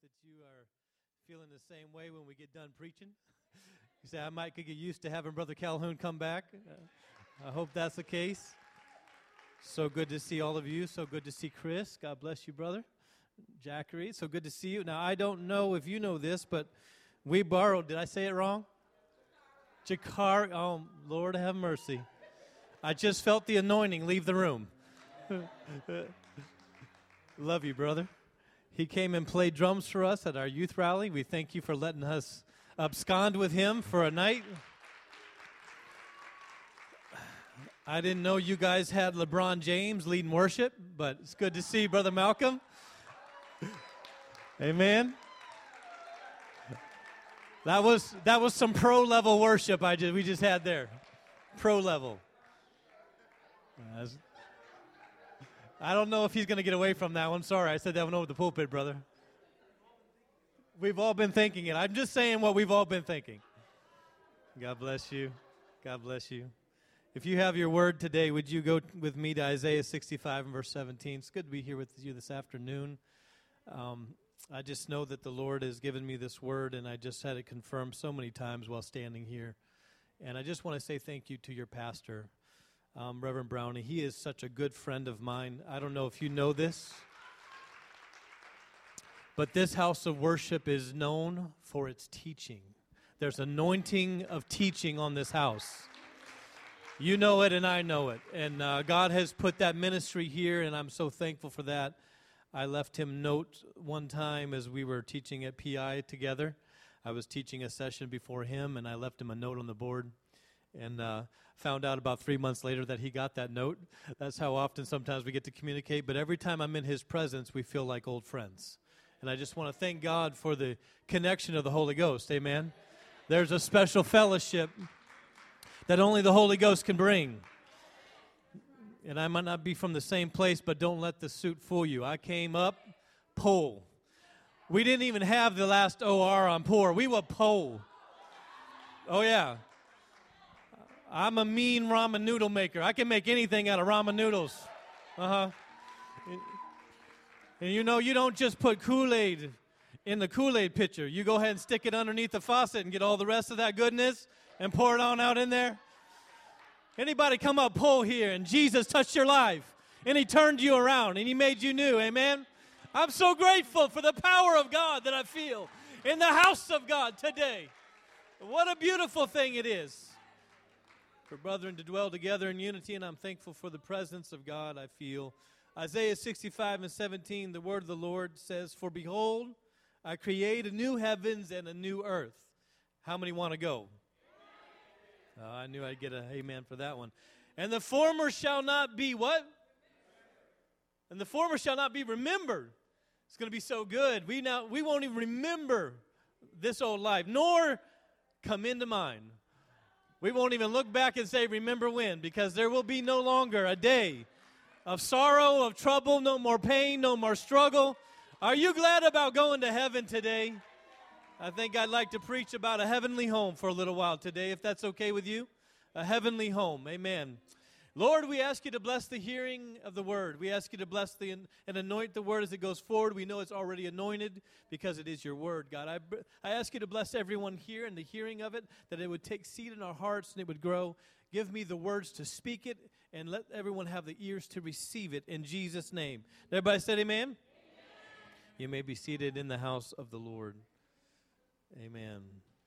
that you are feeling the same way when we get done preaching. You say, I might could get used to having Brother Calhoun come back. I hope that's the case. So good to see all of you. So good to see Chris. God bless you, brother. Jackery, so good to see you. Now, I don't know if you know this, but we borrowed, did I say it wrong? Jakar, oh, Lord have mercy. I just felt the anointing leave the room. Love you, brother. He came and played drums for us at our youth rally. We thank you for letting us abscond with him for a night. I didn't know you guys had LeBron James leading worship, but it's good to see Brother Malcolm. Amen. That was some pro level worship we just had there. Pro level. I don't know if he's going to get away from that one. Sorry, I said that one over the pulpit, brother. We've all been thinking it. I'm just saying what we've all been thinking. God bless you. God bless you. If you have your word today, would you go with me to Isaiah 65 and verse 17? It's good to be here with you this afternoon. I just know that the Lord has given me this word, and I just had it confirmed so many times while standing here. And I just want to say thank you to your pastor, Reverend Brownie. He is such a good friend of mine. I don't know if you know this, but this house of worship is known for its teaching. There's anointing of teaching on this house. You know it and I know it. And God has put that ministry here, and I'm so thankful for that. I left him note one time as we were teaching at PI together. I was teaching a session before him, and I left him a note on the board. And found out about 3 months later that he got that note. That's how often sometimes we get to communicate. But every time I'm in his presence, we feel like old friends. And I just want to thank God for the connection of the Holy Ghost. Amen. There's a special fellowship that only the Holy Ghost can bring. And I might not be from the same place, but don't let the suit fool you. I came up pole. We didn't even have the last OR on poor. We were pole. Oh, yeah. I'm a mean ramen noodle maker. I can make anything out of ramen noodles. And you know, you don't just put Kool-Aid in the Kool-Aid pitcher. You go ahead and stick it underneath the faucet and get all the rest of that goodness and pour it on out in there. Anybody come up pull here and Jesus touched your life and he turned you around and he made you new. Amen. I'm so grateful for the power of God that I feel in the house of God today. What a beautiful thing it is for brethren to dwell together in unity, and I'm thankful for the presence of God I feel. Isaiah 65 and 17, the word of the Lord says, "For behold, I create a new heavens and a new earth." How many want to go? Oh, I knew I'd get an amen for that one. "And the former shall not be" what? "And the former shall not be remembered." It's going to be so good. We won't even remember this old life, nor come into mind. We won't even look back and say, remember when, because there will be no longer a day of sorrow, of trouble, no more pain, no more struggle. Are you glad about going to heaven today? I think I'd like to preach about a heavenly home for a little while today, if that's okay with you. A heavenly home. Amen. Lord, we ask you to bless the hearing of the word. We ask you to bless and anoint the word as it goes forward. We know it's already anointed because it is your word, God. I ask you to bless everyone here in the hearing of it, that it would take seed in our hearts and it would grow. Give me the words to speak it, and let everyone have the ears to receive it in Jesus' name. Everybody said amen? Amen. You may be seated in the house of the Lord. Amen.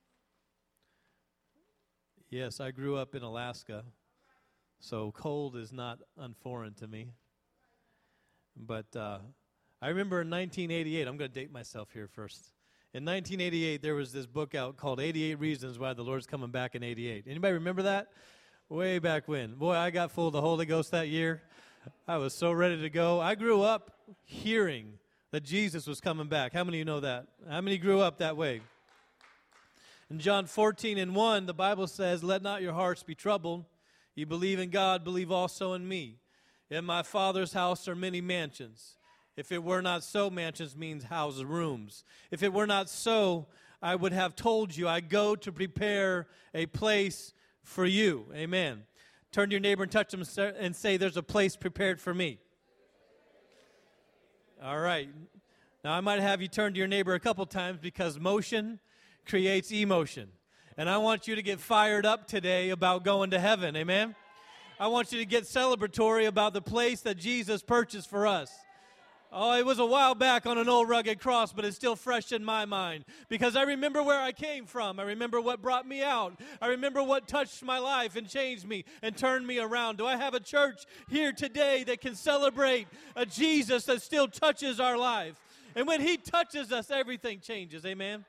Yes, I grew up in Alaska. So cold is not unforeign to me. But I remember in 1988, I'm going to date myself here first. In 1988, there was this book out called 88 Reasons Why the Lord's Coming Back in 88. Anybody remember that? Way back when. Boy, I got full of the Holy Ghost that year. I was so ready to go. I grew up hearing that Jesus was coming back. How many of you know that? How many grew up that way? In John 14 and 1, the Bible says, "Let not your hearts be troubled. You believe in God, believe also in me. In my Father's house are many mansions. If it were not so," mansions means houses, rooms. "If it were not so, I would have told you, I go to prepare a place for you." Amen. Turn to your neighbor and touch them and say, "There's a place prepared for me." All right. Now, I might have you turn to your neighbor a couple times because motion creates emotion. And I want you to get fired up today about going to heaven, amen? I want you to get celebratory about the place that Jesus purchased for us. Oh, it was a while back on an old rugged cross, but it's still fresh in my mind because I remember where I came from. I remember what brought me out. I remember what touched my life and changed me and turned me around. Do I have a church here today that can celebrate a Jesus that still touches our life? And when he touches us, everything changes. Amen?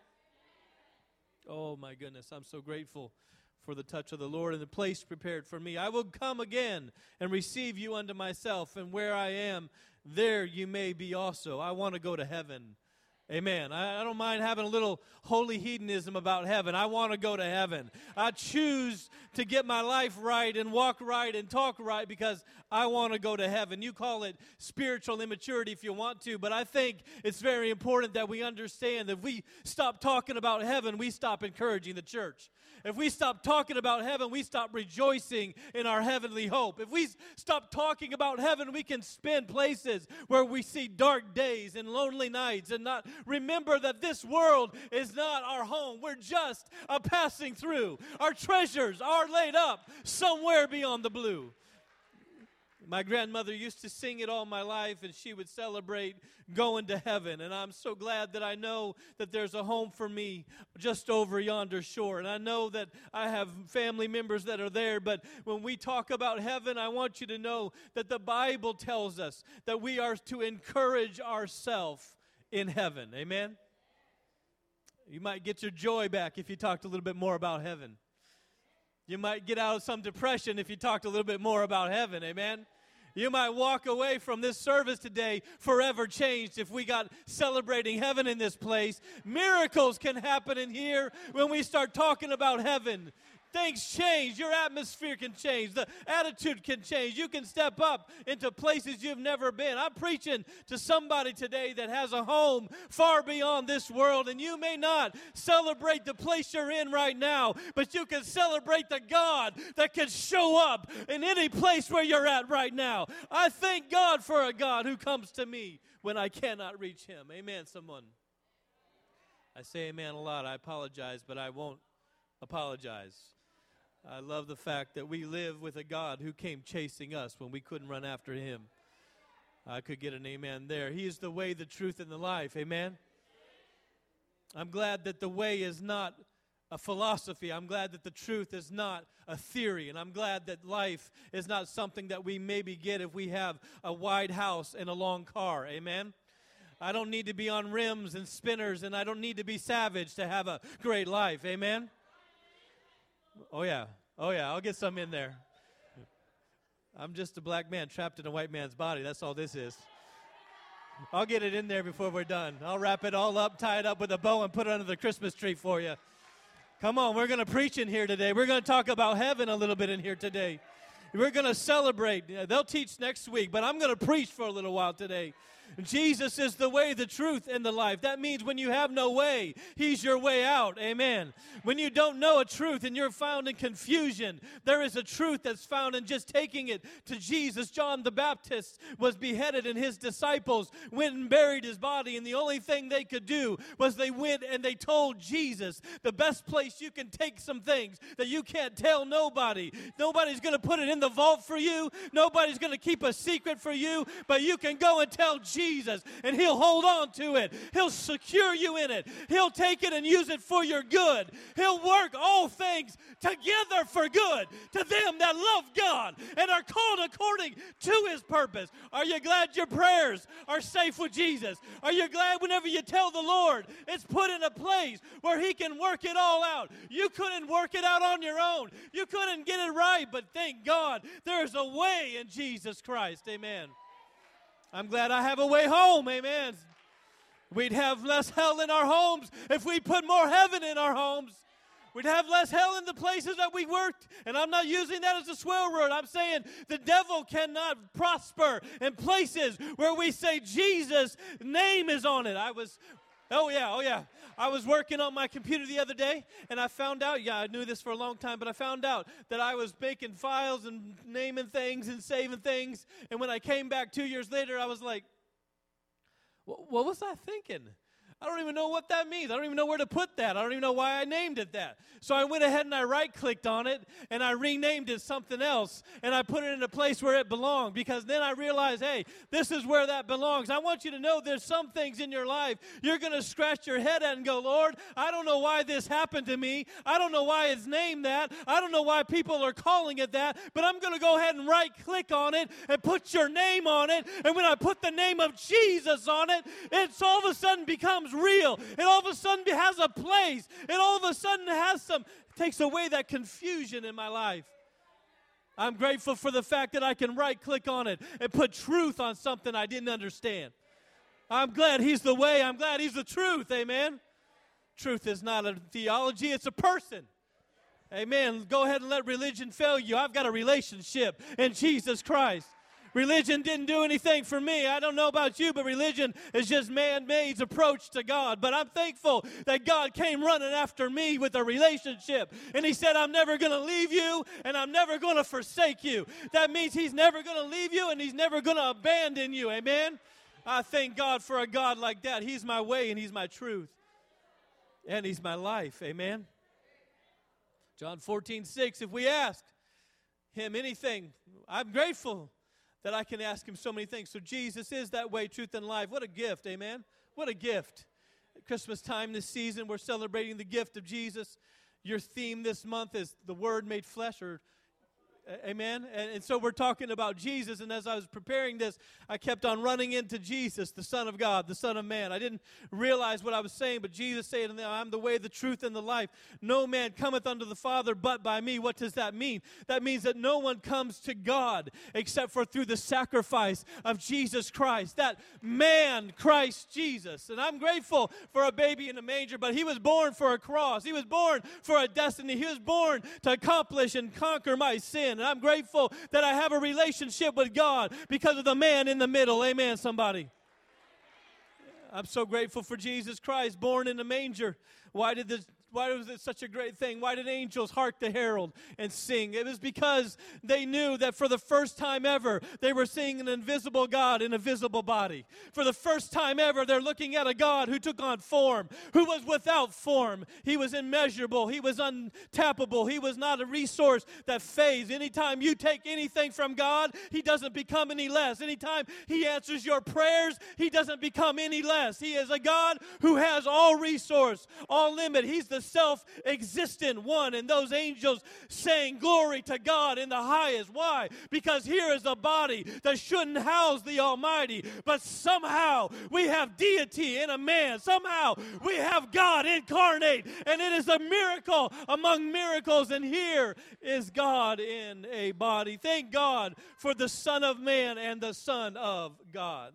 Oh, my goodness. I'm so grateful for the touch of the Lord and the place prepared for me. I will come again and receive you unto myself, and where I am, there you may be also. I want to go to heaven. Amen. I don't mind having a little holy hedonism about heaven. I want to go to heaven. I choose to get my life right and walk right and talk right because I want to go to heaven. You call it spiritual immaturity if you want to, but I think it's very important that we understand that if we stop talking about heaven, we stop encouraging the church. If we stop talking about heaven, we stop rejoicing in our heavenly hope. If we stop talking about heaven, we can spend places where we see dark days and lonely nights and not remember that this world is not our home. We're just a passing through. Our treasures are laid up somewhere beyond the blue. My grandmother used to sing it all my life, and she would celebrate going to heaven. And I'm so glad that I know that there's a home for me just over yonder shore. And I know that I have family members that are there. But when we talk about heaven, I want you to know that the Bible tells us that we are to encourage ourselves in heaven. Amen? You might get your joy back if you talked a little bit more about heaven. You might get out of some depression if you talked a little bit more about heaven. Amen? You might walk away from this service today forever changed if we got celebrating heaven in this place. Miracles can happen in here when we start talking about heaven. Things change. Your atmosphere can change. The attitude can change. You can step up into places you've never been. I'm preaching to somebody today that has a home far beyond this world, and you may not celebrate the place you're in right now, but you can celebrate the God that can show up in any place where you're at right now. I thank God for a God who comes to me when I cannot reach him. Amen, someone. I say amen a lot. I apologize, but I won't apologize. I love the fact that we live with a God who came chasing us when we couldn't run after him. I could get an amen there. He is the way, the truth, and the life. Amen? I'm glad that the way is not a philosophy. I'm glad that the truth is not a theory. And I'm glad that life is not something that we maybe get if we have a wide house and a long car. Amen? I don't need to be on rims and spinners, and I don't need to be savage to have a great life. Amen? Oh, yeah. Oh, yeah. I'll get some in there. I'm just a black man trapped in a white man's body. That's all this is. I'll get it in there before we're done. I'll wrap it all up, tie it up with a bow, and put it under the Christmas tree for you. Come on. We're going to preach in here today. We're going to talk about heaven a little bit in here today. We're going to celebrate. They'll teach next week, but I'm going to preach for a little while today. Jesus is the way, the truth, and the life. That means when you have no way, he's your way out. Amen. When you don't know a truth and you're found in confusion, there is a truth that's found in just taking it to Jesus. John the Baptist was beheaded and his disciples went and buried his body, and the only thing they could do was they went and they told Jesus, the best place you can take some things that you can't tell nobody. Nobody's going to put it in the vault for you. Nobody's going to keep a secret for you, but you can go and tell Jesus, and he'll hold on to it. He'll secure you in it. He'll take it and use it for your good. He'll work all things together for good to them that love God and are called according to his purpose. Are you glad your prayers are safe with Jesus? Are you glad whenever you tell the Lord, it's put in a place where he can work it all out? You couldn't work it out on your own. You couldn't get it right, but thank God there's a way in Jesus Christ. Amen. I'm glad I have a way home, amen. We'd have less hell in our homes if we put more heaven in our homes. We'd have less hell in the places that we worked. And I'm not using that as a swear word. I'm saying the devil cannot prosper in places where we say Jesus' name is on it. Oh yeah. I was working on my computer the other day, and I found out, I knew this for a long time, but I found out that I was making files and naming things and saving things. And when I came back 2 years later, I was like, What was I thinking? I don't even know what that means. I don't even know where to put that. I don't even know why I named it that. So I went ahead and I right-clicked on it, and I renamed it something else, and I put it in a place where it belonged, because then I realized, hey, this is where that belongs. I want you to know there's some things in your life you're going to scratch your head at and go, Lord, I don't know why this happened to me. I don't know why it's named that. I don't know why people are calling it that, but I'm going to go ahead and right-click on it and put your name on it, and when I put the name of Jesus on it, it's all of a sudden becomes real. It all of a sudden has a place. It all of a sudden takes away that confusion in my life. I'm grateful for the fact that I can right-click on it and put truth on something I didn't understand. I'm glad He's the way. I'm glad He's the truth. Amen. Truth is not a theology. It's a person. Amen. Go ahead and let religion fail you. I've got a relationship in Jesus Christ. Religion didn't do anything for me. I don't know about you, but religion is just man-made's approach to God. But I'm thankful that God came running after me with a relationship. And He said, I'm never going to leave you, and I'm never going to forsake you. That means He's never going to leave you, and He's never going to abandon you. Amen? I thank God for a God like that. He's my way, and He's my truth. And He's my life. Amen? John 14:6, if we ask Him anything, I'm grateful that I can ask Him so many things. So Jesus is that way, truth, and life. What a gift, amen? What a gift. At Christmas time this season, we're celebrating the gift of Jesus. Your theme this month is the Word made flesh, or amen? And so we're talking about Jesus, and as I was preparing this, I kept on running into Jesus, the Son of God, the Son of Man. I didn't realize what I was saying, but Jesus said, I'm the way, the truth, and the life. No man cometh unto the Father but by me. What does that mean? That means that no one comes to God except for through the sacrifice of Jesus Christ, that man, Christ Jesus. And I'm grateful for a baby in a manger, but He was born for a cross. He was born for a destiny. He was born to accomplish and conquer my sin. And I'm grateful that I have a relationship with God because of the man in the middle. Amen, somebody. I'm so grateful for Jesus Christ, born in a manger. Why was it such a great thing? Why did angels hark the herald and sing? It was because they knew that for the first time ever, they were seeing an invisible God in a visible body. For the first time ever, they're looking at a God who took on form, who was without form. He was immeasurable. He was untappable. He was not a resource that fades. Anytime you take anything from God, He doesn't become any less. Anytime He answers your prayers, He doesn't become any less. He is a God who has all resource, all limit. He's the self-existent one, and those angels saying glory to God in the highest. Why? Because here is a body that shouldn't house the Almighty, but somehow we have deity in a man. Somehow we have God incarnate, and it is a miracle among miracles, and here is God in a body. Thank God for the Son of Man and the Son of God.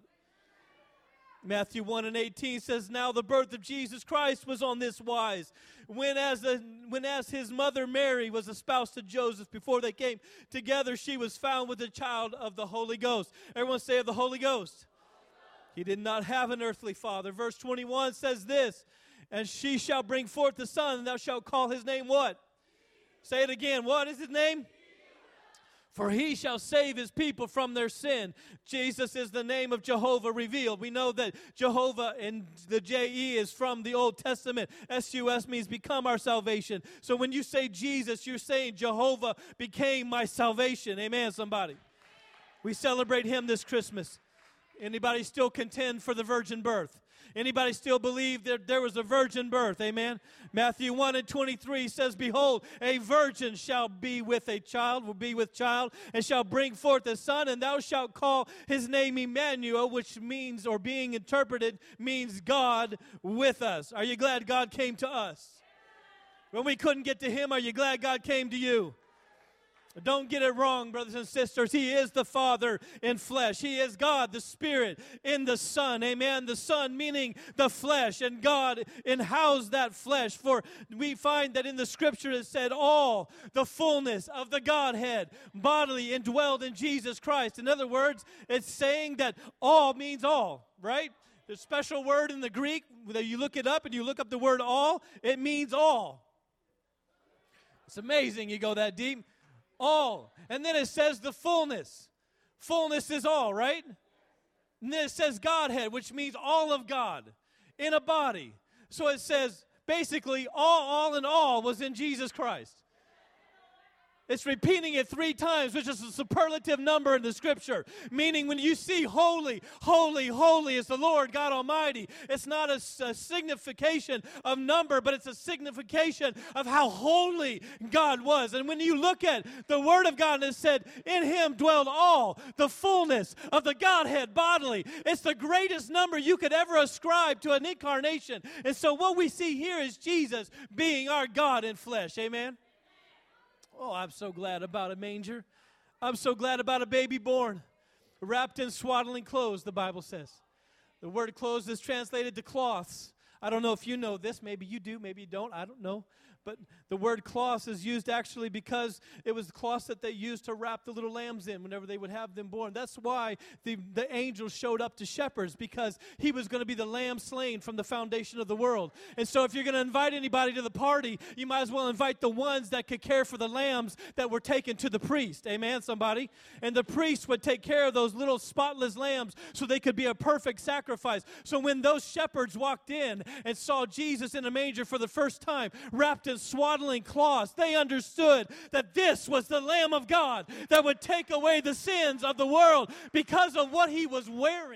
Matthew 1:18 says, now the birth of Jesus Christ was on this wise, when as His mother Mary was espoused to Joseph, before they came together, she was found with the child of the Holy Ghost. Everyone say of the Holy Ghost. He did not have an earthly father. Verse 21 says this, and she shall bring forth a son, and thou shalt call his name what? Say it again. What is his name? For He shall save His people from their sin. Jesus is the name of Jehovah revealed. We know that Jehovah and the J-E is from the Old Testament. S-U-S means become our salvation. So when you say Jesus, you're saying Jehovah became my salvation. Amen, somebody. We celebrate Him this Christmas. Anybody still contend for the virgin birth? Anybody still believe that there was a virgin birth? Amen. Matthew 1:23 says, behold, a virgin shall be with child, and shall bring forth a son, and thou shalt call his name Emmanuel, which means, or being interpreted, means God with us. Are you glad God came to us? When we couldn't get to Him, are you glad God came to you? Don't get it wrong, brothers and sisters. He is the Father in flesh. He is God, the Spirit in the Son. Amen. The Son meaning the flesh, and God in-housed that flesh. For we find that in the Scripture it said all the fullness of the Godhead bodily indwelled in Jesus Christ. In other words, it's saying that all means all, right? There's a special word in the Greek that you look it up and you look up the word all, it means all. It's amazing you go that deep. All. And then it says the fullness. Fullness is all, right? And then it says Godhead, which means all of God in a body. So it says basically all in all was in Jesus Christ. It's repeating it 3 times, which is a superlative number in the Scripture. Meaning when you see holy, holy, holy is the Lord God Almighty, it's not a signification of number, but it's a signification of how holy God was. And when you look at the Word of God, and it said, in Him dwelled all the fullness of the Godhead bodily. It's the greatest number you could ever ascribe to an incarnation. And so what we see here is Jesus being our God in flesh. Amen? Oh, I'm so glad about a manger. I'm so glad about a baby born, wrapped in swaddling clothes, the Bible says. The word clothes is translated to cloths. I don't know if you know this. Maybe you do, maybe you don't. I don't know. But the word cloths is used actually because it was the cloths that they used to wrap the little lambs in whenever they would have them born. That's why the angel showed up to shepherds, because he was going to be the lamb slain from the foundation of the world. And so if you're going to invite anybody to the party, you might as well invite the ones that could care for the lambs that were taken to the priest. Amen, somebody? And the priest would take care of those little spotless lambs so they could be a perfect sacrifice. So when those shepherds walked in and saw Jesus in a manger for the first time, wrapped in swaddling cloths, they understood that this was the Lamb of God that would take away the sins of the world because of what he was wearing.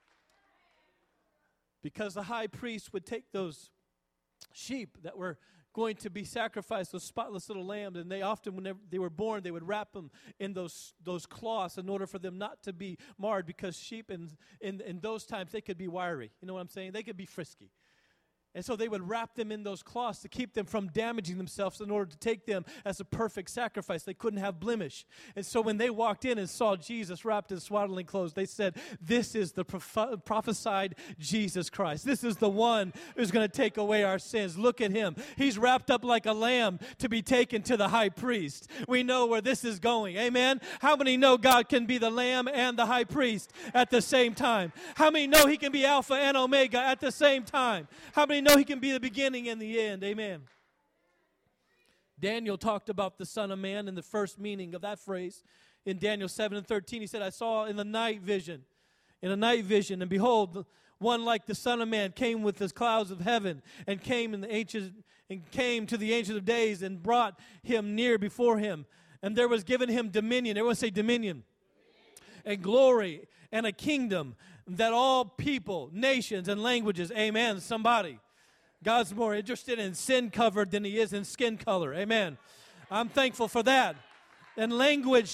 Because the high priest would take those sheep that were going to be sacrificed, those spotless little lambs, and they often, whenever they were born, they would wrap them in those cloths in order for them not to be marred, because sheep in those times, they could be wiry. You know what I'm saying? They could be frisky. And so they would wrap them in those cloths to keep them from damaging themselves in order to take them as a perfect sacrifice. They couldn't have blemish. And so when they walked in and saw Jesus wrapped in swaddling clothes, they said, this is the prophesied Jesus Christ. This is the one who's going to take away our sins. Look at him. He's wrapped up like a lamb to be taken to the high priest. We know where this is going. Amen? How many know God can be the lamb and the high priest at the same time? How many know he can be Alpha and Omega at the same time? How many know he can be the beginning and the end? Amen. Daniel talked about the Son of Man in the first meaning of that phrase. In Daniel 7:13, he said, I saw in a night vision, and behold, one like the Son of Man came with the clouds of heaven, and came to the Ancient of Days, and brought him near before him. And there was given him dominion. Everyone say dominion. And glory and a kingdom, that all people, nations, and languages, amen, somebody. God's more interested in sin covered than he is in skin color. Amen. I'm thankful for that. And languages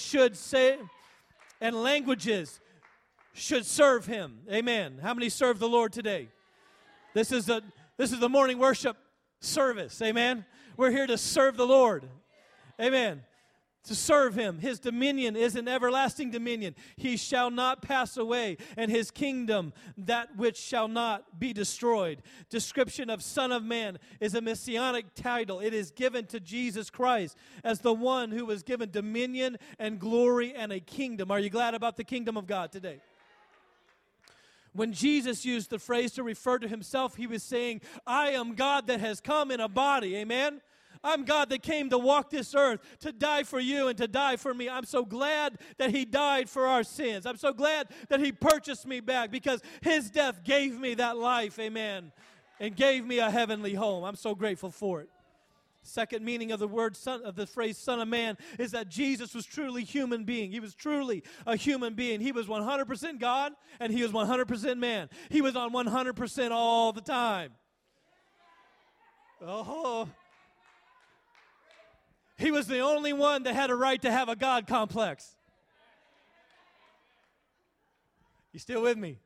should serve him. Amen. How many serve the Lord today? This is the morning worship service. Amen. We're here to serve the Lord. Amen. To serve him. His dominion is an everlasting dominion. He shall not pass away, and his kingdom that which shall not be destroyed. Description of Son of Man is a messianic title. It is given to Jesus Christ as the one who was given dominion and glory and a kingdom. Are you glad about the kingdom of God today? When Jesus used the phrase to refer to himself, he was saying, I am God that has come in a body. Amen? I'm God that came to walk this earth, to die for you and to die for me. I'm so glad that he died for our sins. I'm so glad that he purchased me back, because his death gave me that life, amen, and gave me a heavenly home. I'm so grateful for it. Second meaning of the word son, of the phrase Son of Man, is that Jesus was truly human being. He was truly a human being. He was 100% God and he was 100% man. He was on 100% all the time. Oh, he was the only one that had a right to have a God complex. You still with me?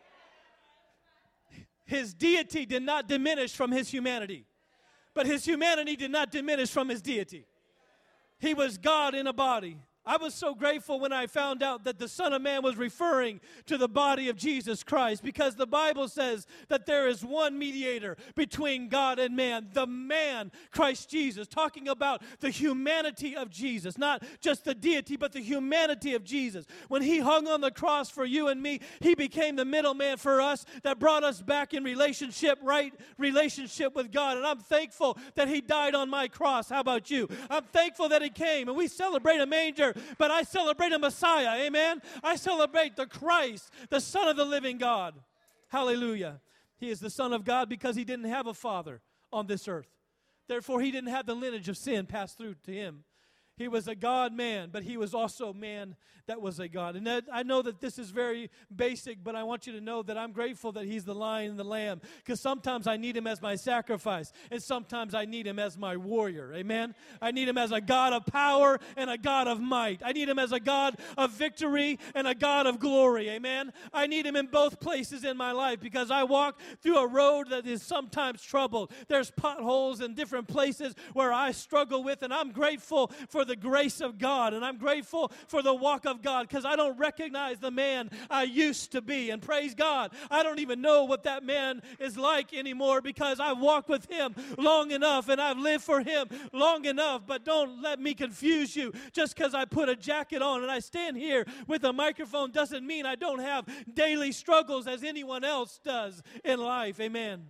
His deity did not diminish from his humanity, but his humanity did not diminish from his deity. He was God in a body. I was so grateful when I found out that the Son of Man was referring to the body of Jesus Christ, because the Bible says that there is one mediator between God and man, the man, Christ Jesus, talking about the humanity of Jesus, not just the deity, but the humanity of Jesus. When he hung on the cross for you and me, he became the middleman for us that brought us back in right relationship with God. And I'm thankful that he died on my cross. How about you? I'm thankful that he came, and we celebrate a manger here, but I celebrate a Messiah. Amen? I celebrate the Christ, the Son of the living God. Hallelujah. He is the Son of God because he didn't have a father on this earth. Therefore, he didn't have the lineage of sin passed through to him. He was a God-man, but he was also a man that was a God. And I know that this is very basic, but I want you to know that I'm grateful that he's the lion and the lamb, because sometimes I need him as my sacrifice, and sometimes I need him as my warrior. Amen? I need him as a God of power and a God of might. I need him as a God of victory and a God of glory. Amen? I need him in both places in my life, because I walk through a road that is sometimes troubled. There's potholes in different places where I struggle with, and I'm grateful for the grace of God, and I'm grateful for the walk of God, because I don't recognize the man I used to be. And praise God, I don't even know what that man is like anymore, because I've walked with him long enough and I've lived for him long enough. But don't let me confuse you. Just because I put a jacket on and I stand here with a microphone doesn't mean I don't have daily struggles as anyone else does in life. Amen.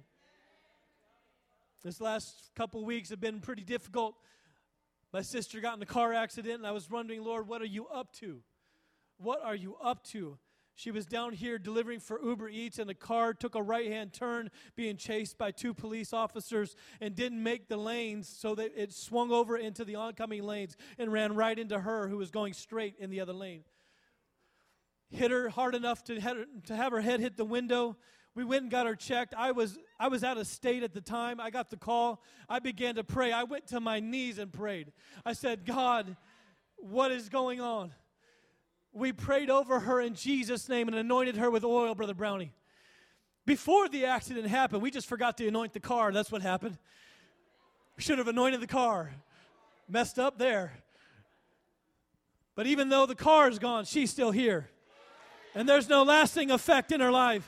This last couple weeks have been pretty difficult. My sister got in a car accident, and I was wondering, Lord, what are you up to? What are you up to? She was down here delivering for Uber Eats, and the car took a right-hand turn, being chased by 2 police officers, and didn't make the lanes, so that it swung over into the oncoming lanes and ran right into her, who was going straight in the other lane. Hit her hard enough to have her head hit the window. We went and got her checked. I was out of state at the time. I got the call. I began to pray. I went to my knees and prayed. I said, God, what is going on? We prayed over her in Jesus' name and anointed her with oil, Brother Brownie. Before the accident happened, we just forgot to anoint the car. That's what happened. We should have anointed the car. Messed up there. But even though the car is gone, she's still here. And there's no lasting effect in her life.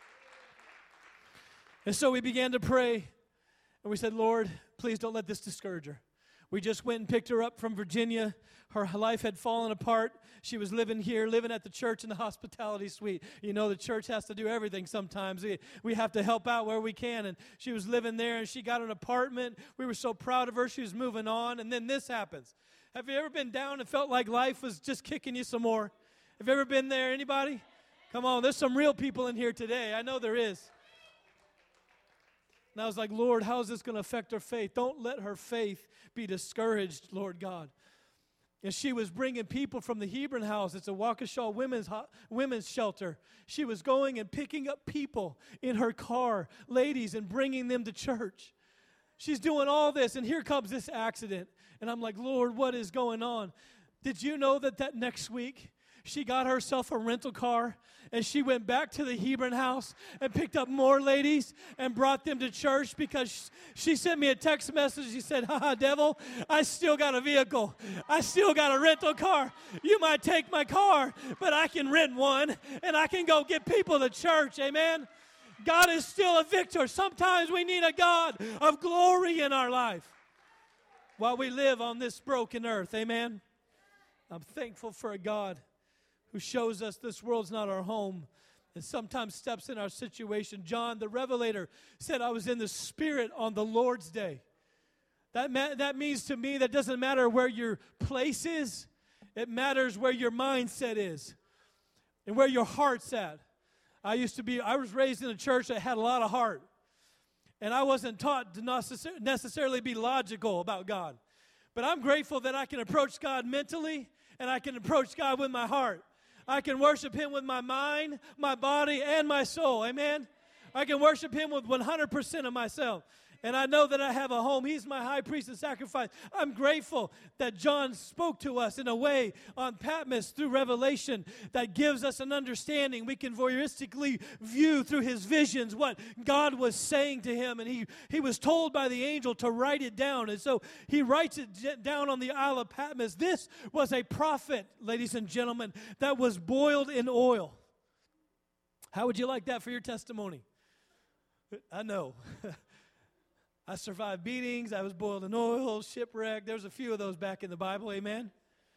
And so we began to pray, and we said, Lord, please don't let this discourage her. We just went and picked her up from Virginia. Her life had fallen apart. She was living here, living at the church in the hospitality suite. You know, the church has to do everything sometimes. We have to help out where we can. And she was living there, and she got an apartment. We were so proud of her. She was moving on, and then this happens. Have you ever been down and felt like life was just kicking you some more? Have you ever been there? Anybody? Come on, there's some real people in here today. I know there is. And I was like, Lord, how is this going to affect her faith? Don't let her faith be discouraged, Lord God. And she was bringing people from the Hebron House. It's a Waukesha women's shelter. She was going and picking up people in her car, ladies, and bringing them to church. She's doing all this, and here comes this accident. And I'm like, Lord, what is going on? Did you know that next week she got herself a rental car, and she went back to the Hebron House and picked up more ladies and brought them to church? Because she sent me a text message. She said, haha, devil, I still got a vehicle. I still got a rental car. You might take my car, but I can rent one, and I can go get people to church. Amen? God is still a victor. Sometimes we need a God of glory in our life while we live on this broken earth. Amen? I'm thankful for a God who shows us this world's not our home and sometimes steps in our situation. John the Revelator said, I was in the Spirit on the Lord's day. That means to me that doesn't matter where your place is. It matters where your mindset is and where your heart's at. I was raised in a church that had a lot of heart. And I wasn't taught to necessarily be logical about God. But I'm grateful that I can approach God mentally and I can approach God with my heart. I can worship Him with my mind, my body, and my soul. Amen? I can worship Him with 100% of myself. And I know that I have a home. He's my high priest and sacrifice. I'm grateful that John spoke to us in a way on Patmos through Revelation that gives us an understanding. We can voyeuristically view through his visions what God was saying to him. And he was told by the angel to write it down. And so he writes it down on the Isle of Patmos. This was a prophet, ladies and gentlemen, that was boiled in oil. How would you like that for your testimony? I know. I survived beatings. I was boiled in oil, shipwrecked. There's a few of those back in the Bible. Amen.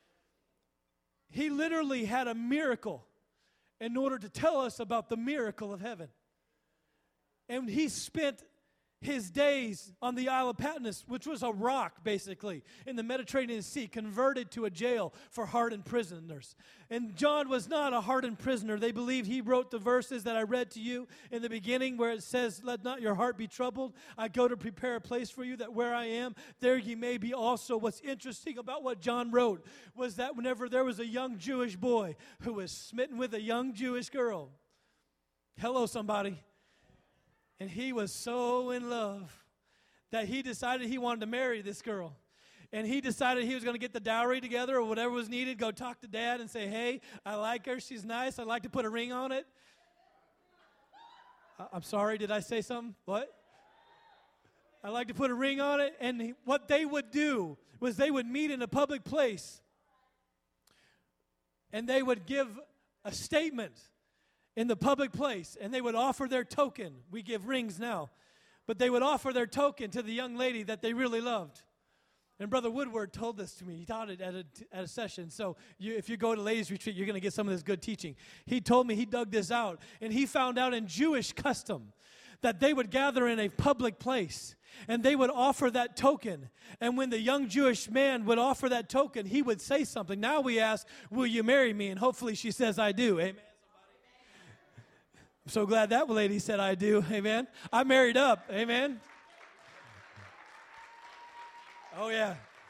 He literally had a miracle in order to tell us about the miracle of heaven. And he spent his days on the Isle of Patmos, which was a rock, basically, in the Mediterranean Sea, converted to a jail for hardened prisoners. And John was not a hardened prisoner. They believe he wrote the verses that I read to you in the beginning where it says, let not your heart be troubled. I go to prepare a place for you, that where I am, there ye may be also. What's interesting about what John wrote was that whenever there was a young Jewish boy who was smitten with a young Jewish girl, hello, somebody. And he was so in love that he decided he wanted to marry this girl. And he decided he was going to get the dowry together or whatever was needed, go talk to Dad and say, hey, I like her, she's nice, I'd like to put a ring on it. I'm sorry, did I say something? What? I'd like to put a ring on it. And what they would do was they would meet in a public place. And they would give a statement in the public place, and they would offer their token. We give rings now. But they would offer their token to the young lady that they really loved. And Brother Woodward told this to me. He taught it at a session. So if you go to Ladies Retreat, you're going to get some of this good teaching. He told me he dug this out, and he found out in Jewish custom that they would gather in a public place, and they would offer that token. And when the young Jewish man would offer that token, he would say something. Now we ask, will you marry me? And hopefully she says, I do. Amen. I'm so glad that lady said I do. Amen. I married up. Amen. Oh, yeah.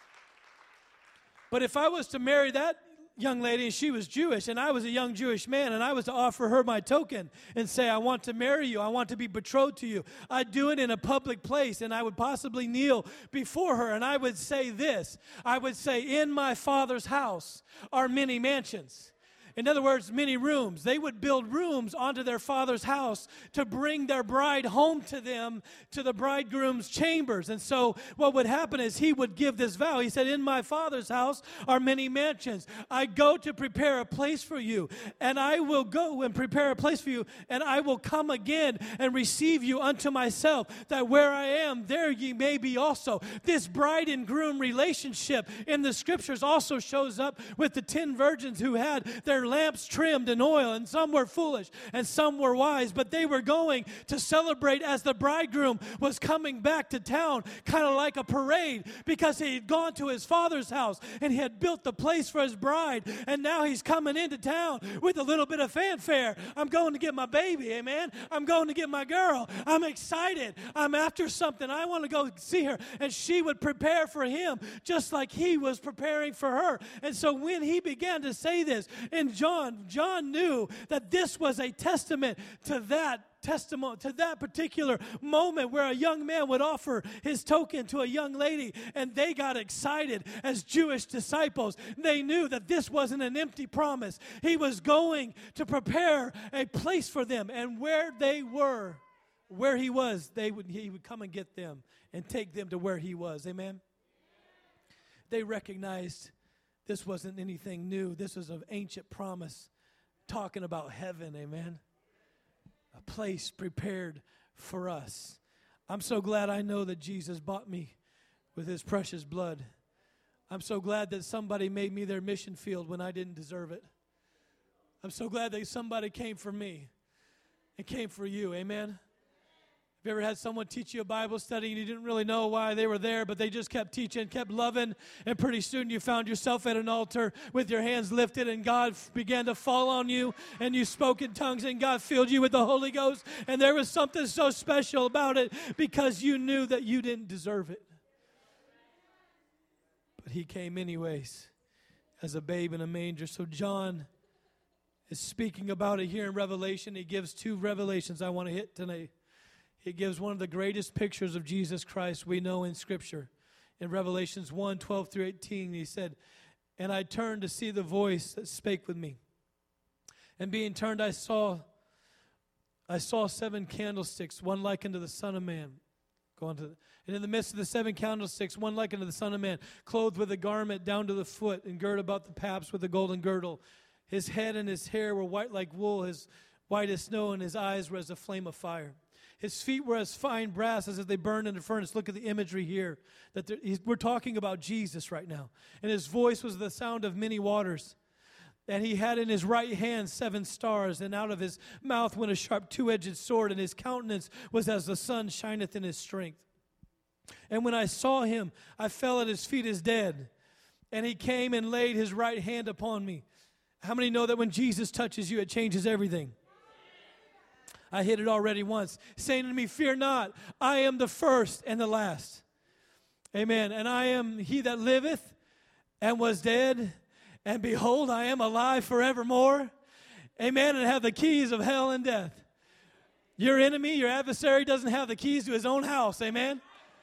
But if I was to marry that young lady and she was Jewish and I was a young Jewish man and I was to offer her my token and say, I want to marry you, I want to be betrothed to you, I'd do it in a public place, and I would possibly kneel before her and I would say this. I would say, in my Father's house are many mansions. In other words, many rooms. They would build rooms onto their father's house to bring their bride home to them, to the bridegroom's chambers. And so what would happen is he would give this vow. He said, in my Father's house are many mansions. I go to prepare a place for you, and I will go and prepare a place for you, and I will come again and receive you unto myself, that where I am, there ye may be also. This bride and groom relationship in the Scriptures also shows up with the 10 virgins who had their lamps trimmed in oil, and some were foolish and some were wise, but they were going to celebrate as the bridegroom was coming back to town, kind of like a parade, because he had gone to his father's house and he had built the place for his bride, and now he's coming into town with a little bit of fanfare. I'm going to get my baby, amen. I'm going to get my girl. I'm excited. I'm after something. I want to go see her. And she would prepare for him just like he was preparing for her. And so when he began to say this, and John knew that this was a testament to that testimony, to that particular moment where a young man would offer his token to a young lady, and they got excited as Jewish disciples. They knew that this wasn't an empty promise. He was going to prepare a place for them, and where they were, where he was, he would come and get them and take them to where he was. Amen? They recognized this wasn't anything new. This was an ancient promise talking about heaven, amen? A place prepared for us. I'm so glad I know that Jesus bought me with his precious blood. I'm so glad that somebody made me their mission field when I didn't deserve it. I'm so glad that somebody came for me and came for you, amen? Have you ever had someone teach you a Bible study and you didn't really know why they were there, but they just kept teaching, kept loving, and pretty soon you found yourself at an altar with your hands lifted, and God began to fall on you, and you spoke in tongues, and God filled you with the Holy Ghost, and there was something so special about it because you knew that you didn't deserve it. But he came anyways as a babe in a manger. So John is speaking about it here in Revelation. He gives 2 revelations I want to hit tonight. He gives one of the greatest pictures of Jesus Christ we know in Scripture. In Revelations 1, 12 through 18, he said, and I turned to see the voice that spake with me. And being turned, I saw 7 candlesticks, one like unto the Son of Man. And in the midst of the 7 candlesticks, one like unto the Son of Man, clothed with a garment down to the foot, and girt about the paps with a golden girdle. His head and his hair were white like wool, his white as snow, and his eyes were as a flame of fire. His feet were as fine brass as if they burned in a furnace. Look at the imagery here. We're talking about Jesus right now. And his voice was the sound of many waters. And he had in his right hand 7 stars, and out of his mouth went a sharp 2-edged sword, and his countenance was as the sun shineth in his strength. And when I saw him, I fell at his feet as dead. And he came and laid his right hand upon me. How many know that when Jesus touches you, it changes everything? I hit it already once, saying to me, fear not, I am the first and the last. Amen. And I am he that liveth and was dead, and behold, I am alive forevermore. Amen. And have the keys of hell and death. Your enemy, your adversary, doesn't have the keys to his own house. Amen.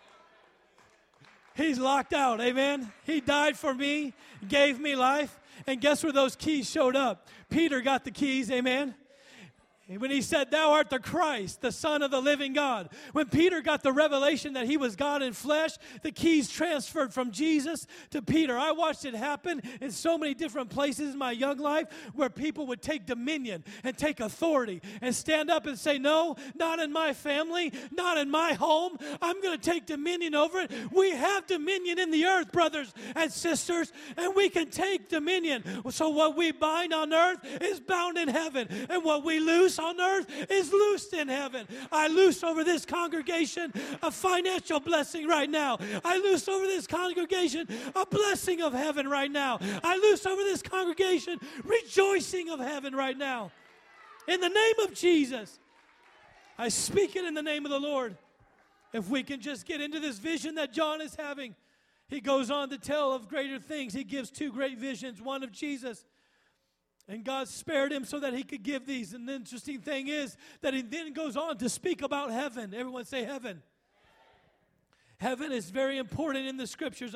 He's locked out. Amen. He died for me, gave me life. And guess where those keys showed up? Peter got the keys. Amen. When he said, thou art the Christ, the Son of the living God. When Peter got the revelation that he was God in flesh, the keys transferred from Jesus to Peter. I watched it happen in so many different places in my young life where people would take dominion and take authority and stand up and say, no, not in my family, not in my home. I'm going to take dominion over it. We have dominion in the earth, brothers and sisters, and we can take dominion. So what we bind on earth is bound in heaven, and what we loose on earth is loosed in heaven. I loose over this congregation a financial blessing right now. I loose over this congregation a blessing of heaven right now. I loose over this congregation rejoicing of heaven right now. In the name of Jesus, I speak it in the name of the Lord. If we can just get into this vision that John is having, he goes on to tell of greater things. He gives 2 great visions, one of Jesus. And God spared him so that he could give these. And the interesting thing is that he then goes on to speak about heaven. Everyone say heaven. Heaven is very important in the scriptures.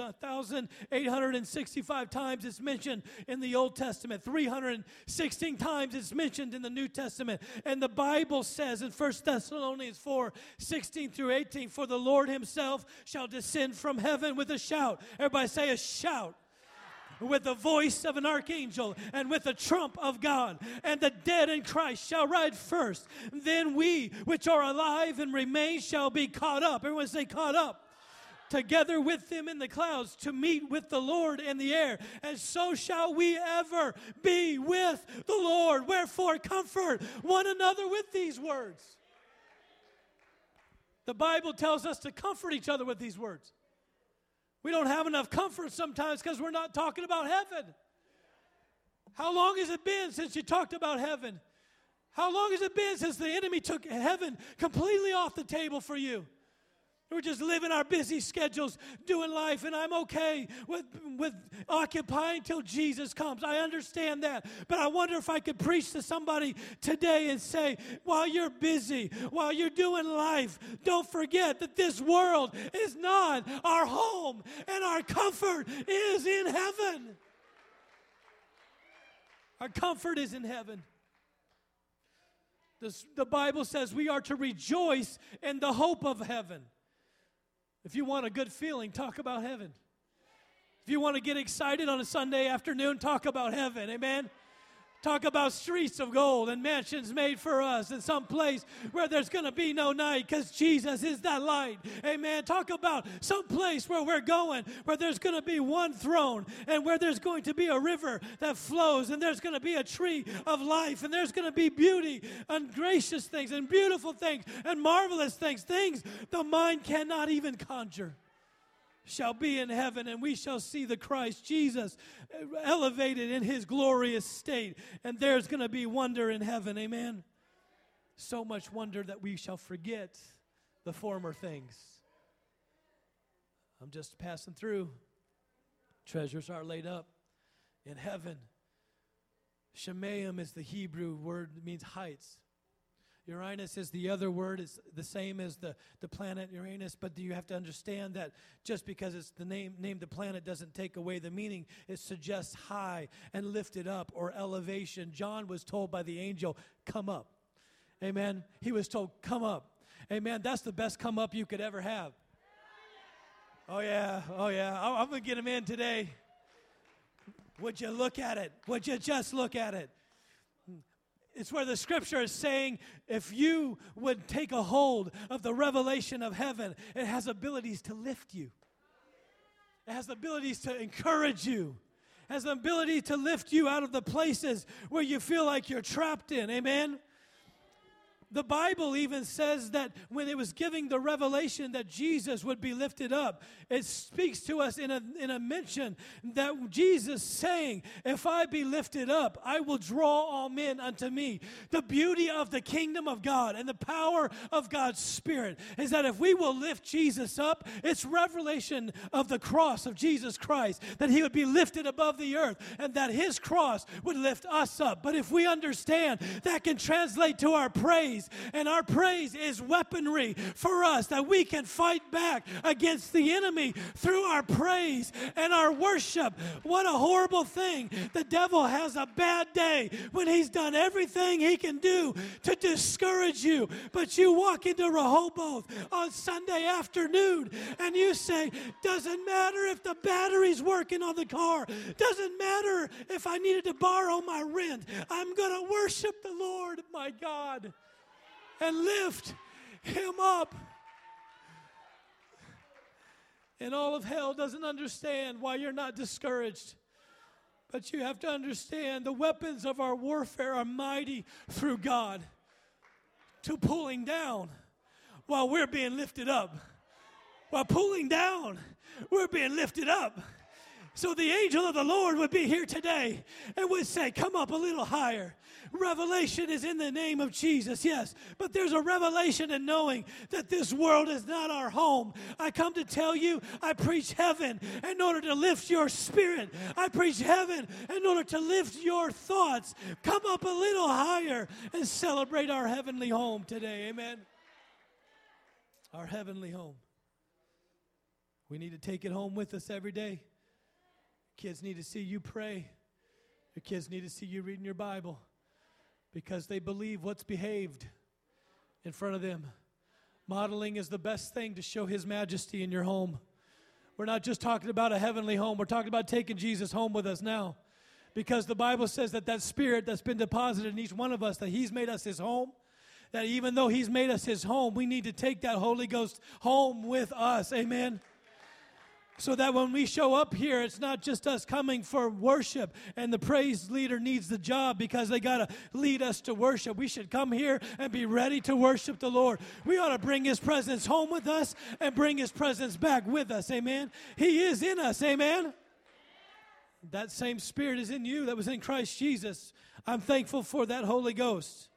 1,865 times it's mentioned in the Old Testament. 316 times it's mentioned in the New Testament. And the Bible says in 1 Thessalonians 4, 16 through 18, for the Lord himself shall descend from heaven with a shout. Everybody say a shout. With the voice of an archangel and with the trump of God. And the dead in Christ shall rise first. Then we which are alive and remain shall be caught up. Everyone say caught up. Together with them in the clouds to meet with the Lord in the air. And so shall we ever be with the Lord. Wherefore comfort one another with these words. The Bible tells us to comfort each other with these words. We don't have enough comfort sometimes because we're not talking about heaven. How long has it been since you talked about heaven? How long has it been since the enemy took heaven completely off the table for you? We're just living our busy schedules, doing life, and I'm okay with occupying till Jesus comes. I understand that. But I wonder if I could preach to somebody today and say, while you're busy, while you're doing life, don't forget that this world is not our home, and our comfort is in heaven. Our comfort is in heaven. The Bible says we are to rejoice in the hope of heaven. If you want a good feeling, talk about heaven. If you want to get excited on a Sunday afternoon, talk about heaven. Amen? Talk about streets of gold and mansions made for us in some place where there's going to be no night because Jesus is that light. Amen. Talk about some place where we're going, where there's going to be one throne and where there's going to be a river that flows and there's going to be a tree of life and there's going to be beauty and gracious things and beautiful things and marvelous things, things the mind cannot even conjure. Shall be in heaven, and we shall see the Christ Jesus elevated in his glorious state, and there's going to be wonder in heaven. Amen. So much wonder that we shall forget the former things. I'm just passing through. Treasures are laid up in heaven. Shemayim is the Hebrew word that means heights. Uranus is the other word. It's the same as the planet Uranus, but you have to understand that just because it's the name the planet doesn't take away the meaning. It suggests high and lifted up or elevation. John was told by the angel, come up. Amen. He was told, come up. Amen. That's the best come up you could ever have. Oh, yeah. Oh, yeah. I'm going to get him in today. Would you look at it? Would you just look at it? It's where the scripture is saying if you would take a hold of the revelation of heaven, it has abilities to lift you. It has abilities to encourage you. has the ability to lift you out of the places where you feel like you're trapped in. Amen? The Bible even says that when it was giving the revelation that Jesus would be lifted up, it speaks to us in a mention that Jesus saying, if I be lifted up, I will draw all men unto me. The beauty of the kingdom of God and the power of God's Spirit is that if we will lift Jesus up, it's revelation of the cross of Jesus Christ, that he would be lifted above the earth and that his cross would lift us up. But if we understand, that can translate to our praise. And our praise is weaponry for us that we can fight back against the enemy through our praise and our worship. What a horrible thing. The devil has a bad day when he's done everything he can do to discourage you. But you walk into Rehoboth on Sunday afternoon and you say, doesn't matter if the battery's working on the car. Doesn't matter if I needed to borrow my rent. I'm going to worship the Lord, my God, and lift him up. And all of hell doesn't understand why you're not discouraged. But you have to understand the weapons of our warfare are mighty through God to pulling down while we're being lifted up. While pulling down, we're being lifted up. So the angel of the Lord would be here today and would say, come up a little higher. Revelation is in the name of Jesus, yes. But there's a revelation in knowing that this world is not our home. I come to tell you, I preach heaven in order to lift your spirit. I preach heaven in order to lift your thoughts. Come up a little higher and celebrate our heavenly home today, amen? Our heavenly home. We need to take it home with us every day. Kids need to see you pray. Your kids need to see you reading your Bible because they believe what's behaved in front of them. Modeling is the best thing to show his majesty in your home. We're not just talking about a heavenly home. We're talking about taking Jesus home with us now because the Bible says that spirit that's been deposited in each one of us, that he's made us his home, that even though he's made us his home, we need to take that Holy Ghost home with us. Amen? So that when we show up here, it's not just us coming for worship and the praise leader needs the job because they got to lead us to worship. We should come here and be ready to worship the Lord. We ought to bring his presence home with us and bring his presence back with us. Amen. He is in us. Amen. That same Spirit is in you that was in Christ Jesus. I'm thankful for that Holy Ghost.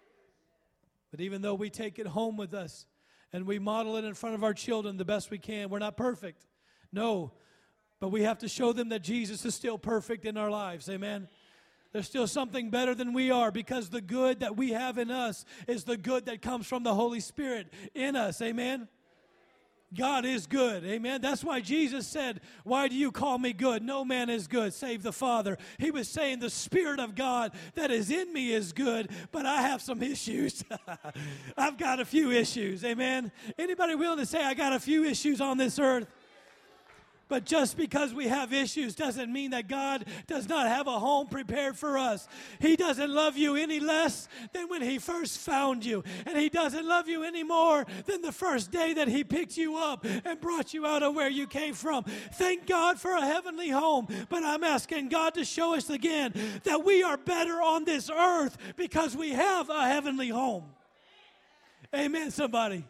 But even though we take it home with us and we model it in front of our children the best we can, we're not perfect. No, but we have to show them that Jesus is still perfect in our lives. Amen. There's still something better than we are because the good that we have in us is the good that comes from the Holy Spirit in us. Amen. God is good. Amen. That's why Jesus said, why do you call me good? No man is good save the Father. He was saying the Spirit of God that is in me is good, but I have some issues. I've got a few issues. Amen. Anybody willing to say I got a few issues on this earth? But just because we have issues doesn't mean that God does not have a home prepared for us. He doesn't love you any less than when he first found you. And he doesn't love you any more than the first day that he picked you up and brought you out of where you came from. Thank God for a heavenly home. But I'm asking God to show us again that we are better on this earth because we have a heavenly home. Amen, somebody.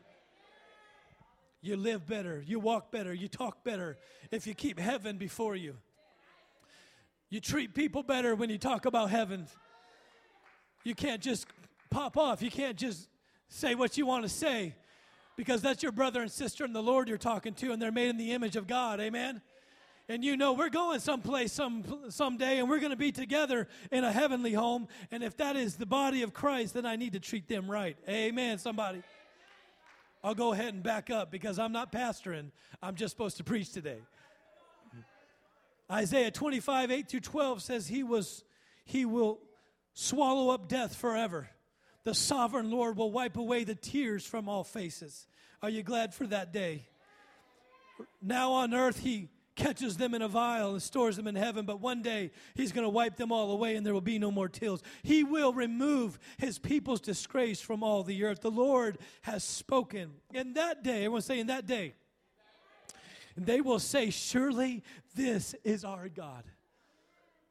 You live better, you walk better, you talk better if you keep heaven before you. You treat people better when you talk about heaven. You can't just pop off. You can't just say what you want to say because that's your brother and sister in the Lord you're talking to, and they're made in the image of God. Amen? And you know we're going someplace someday, and we're going to be together in a heavenly home. And if that is the body of Christ, then I need to treat them right. Amen, somebody. I'll go ahead and back up because I'm not pastoring. I'm just supposed to preach today. Isaiah 25, 8 through 12 says he will swallow up death forever. The sovereign Lord will wipe away the tears from all faces. Are you glad for that day? Now on earth he catches them in a vial and stores them in heaven, but one day he's going to wipe them all away and there will be no more tears. He will remove his people's disgrace from all the earth. The Lord has spoken. In that day, everyone say in that day, they will say, surely this is our God.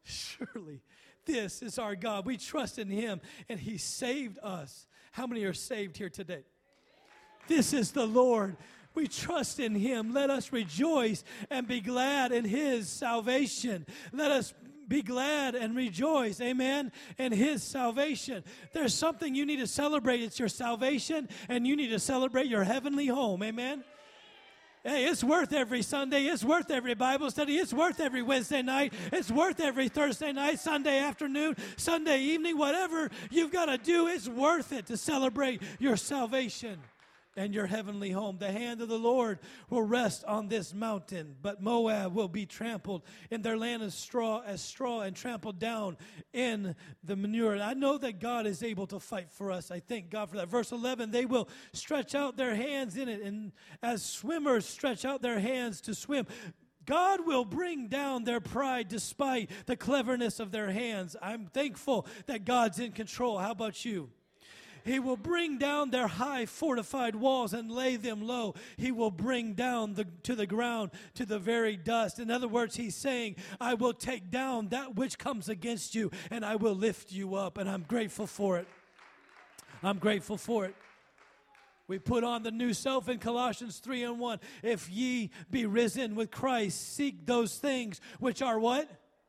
Surely this is our God. We trust in him, and he saved us. How many are saved here today? This is the Lord. We trust in him. Let us rejoice and be glad in his salvation. Let us be glad and rejoice, amen, in his salvation. There's something you need to celebrate. It's your salvation, and you need to celebrate your heavenly home, amen. Hey, it's worth every Sunday. It's worth every Bible study. It's worth every Wednesday night. It's worth every Thursday night, Sunday afternoon, Sunday evening, whatever you've got to do. It's worth it to celebrate your salvation and your heavenly home. The hand of the Lord will rest on this mountain, but Moab will be trampled in their land as straw and trampled down in the manure. And I know that God is able to fight for us. I thank God for that. Verse 11, they will stretch out their hands in it, and as swimmers stretch out their hands to swim, God will bring down their pride despite the cleverness of their hands. I'm thankful that God's in control. How about you? He will bring down their high fortified walls and lay them low. He will bring down to the ground, to the very dust. In other words, he's saying, I will take down that which comes against you, and I will lift you up. And I'm grateful for it. I'm grateful for it. We put on the new self in Colossians 3:1. If ye be risen with Christ, seek those things which are what?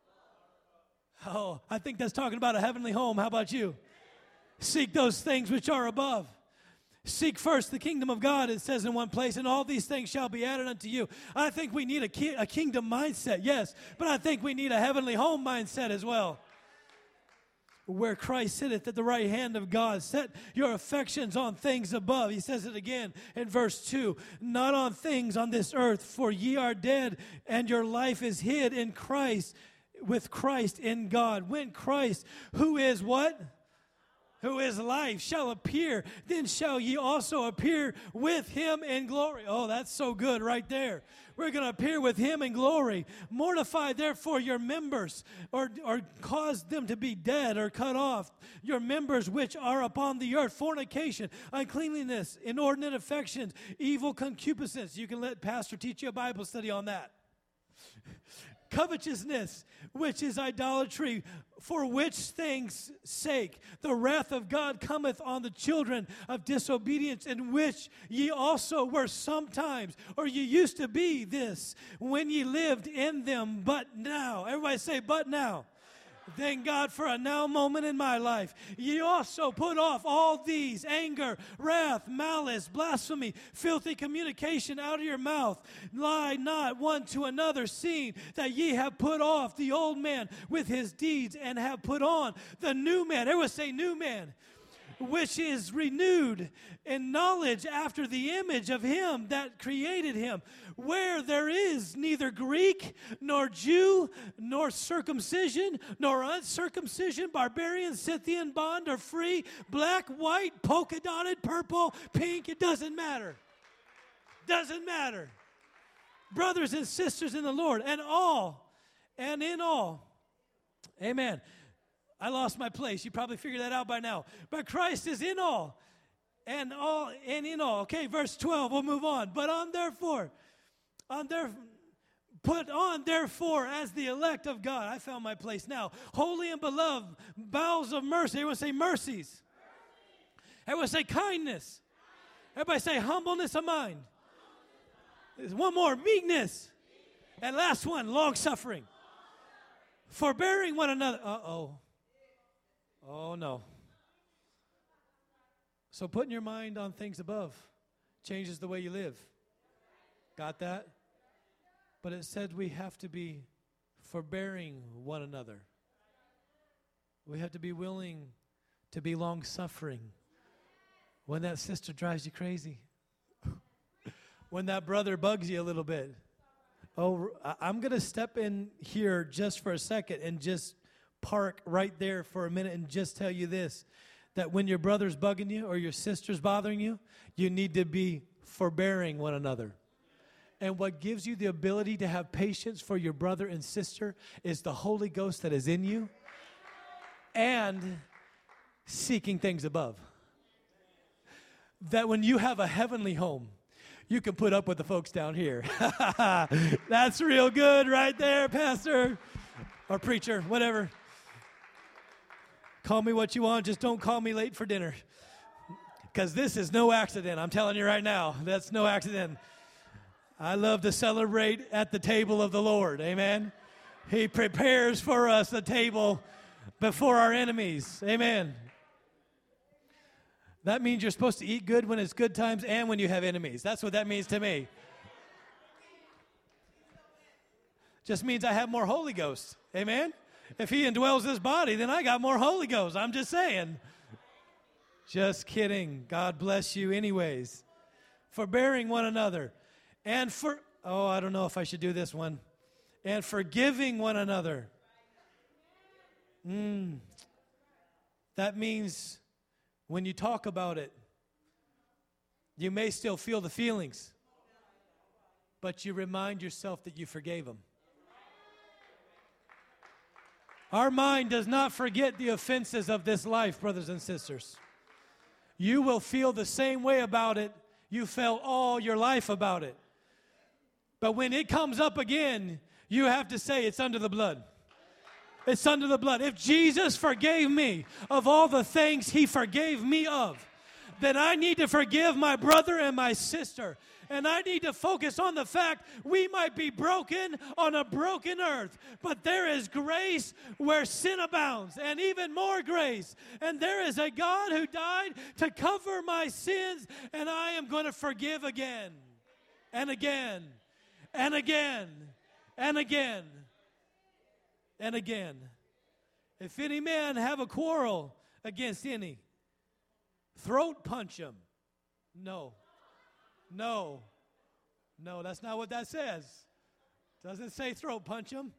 Oh, I think that's talking about a heavenly home. How about you? Seek those things which are above. Seek first the kingdom of God, it says in one place, and all these things shall be added unto you. I think we need a kingdom mindset, yes, but I think we need a heavenly home mindset as well. Where Christ sitteth at the right hand of God, set your affections on things above. He says it again in verse 2, not on things on this earth, for ye are dead, and your life is hid in Christ, with Christ in God. When Christ, who is what? Who is life, shall appear, then shall ye also appear with him in glory. Oh, that's so good right there. We're going to appear with him in glory. Mortify, therefore, your members, or cause them to be dead or cut off, your members which are upon the earth, fornication, uncleanliness, inordinate affections, evil concupiscence. You can let Pastor teach you a Bible study on that. Covetousness, which is idolatry, for which things' sake the wrath of God cometh on the children of disobedience, in which ye also were sometimes, or ye used to be this, when ye lived in them, but now. Everybody say, but now. Thank God for a now moment in my life. Ye also put off all these, anger, wrath, malice, blasphemy, filthy communication out of your mouth. Lie not one to another, seeing that ye have put off the old man with his deeds, and have put on the new man. Everyone say new man. Which is renewed in knowledge after the image of him that created him, where there is neither Greek, nor Jew, nor circumcision, nor uncircumcision, barbarian, Scythian, bond, or free, black, white, polka-dotted, purple, pink, it doesn't matter. Doesn't matter. Brothers and sisters in the Lord, and in all, amen. I lost my place. You probably figured that out by now. But Christ is in all, and in all. Okay, verse 12, we'll move on. But put on therefore as the elect of God. I found my place now. Holy and beloved, bowels of mercy. Everyone say mercies. Everyone say kindness. Everybody say humbleness of mind. There's one more, meekness. And last one, long suffering. Forbearing one another. Oh, no. So putting your mind on things above changes the way you live. Got that? But it said we have to be forbearing one another. We have to be willing to be long-suffering. When that sister drives you crazy. When that brother bugs you a little bit. Oh, I'm going to step in here just for a second and just park right there for a minute and just tell you this, that when your brother's bugging you or your sister's bothering you, you need to be forbearing one another. And what gives you the ability to have patience for your brother and sister is the Holy Ghost that is in you and seeking things above. That when you have a heavenly home, you can put up with the folks down here. That's real good right there, Pastor. or preacher, whatever. Call me what you want, just don't call me late for dinner. Because this is no accident, I'm telling you right now. That's no accident. I love to celebrate at the table of the Lord, amen? He prepares for us a table before our enemies, amen? That means you're supposed to eat good when it's good times and when you have enemies. That's what that means to me. Just means I have more Holy Ghost, amen? If he indwells this body, then I got more Holy Ghost. I'm just saying. Just kidding. God bless you anyways. Forbearing one another. And I don't know if I should do this one. And forgiving one another. That means when you talk about it, you may still feel the feelings, but you remind yourself that you forgave them. Our mind does not forget the offenses of this life, brothers and sisters. You will feel the same way about it you felt all your life about it. But when it comes up again, you have to say it's under the blood. It's under the blood. If Jesus forgave me of all the things he forgave me of, then I need to forgive my brother and my sister. And I need to focus on the fact we might be broken on a broken earth, but there is grace where sin abounds, and even more grace. And there is a God who died to cover my sins, and I am going to forgive again and again and again and again and again. If any man have a quarrel against any, throat punch him. No, that's not what that says. Doesn't say throat punch him.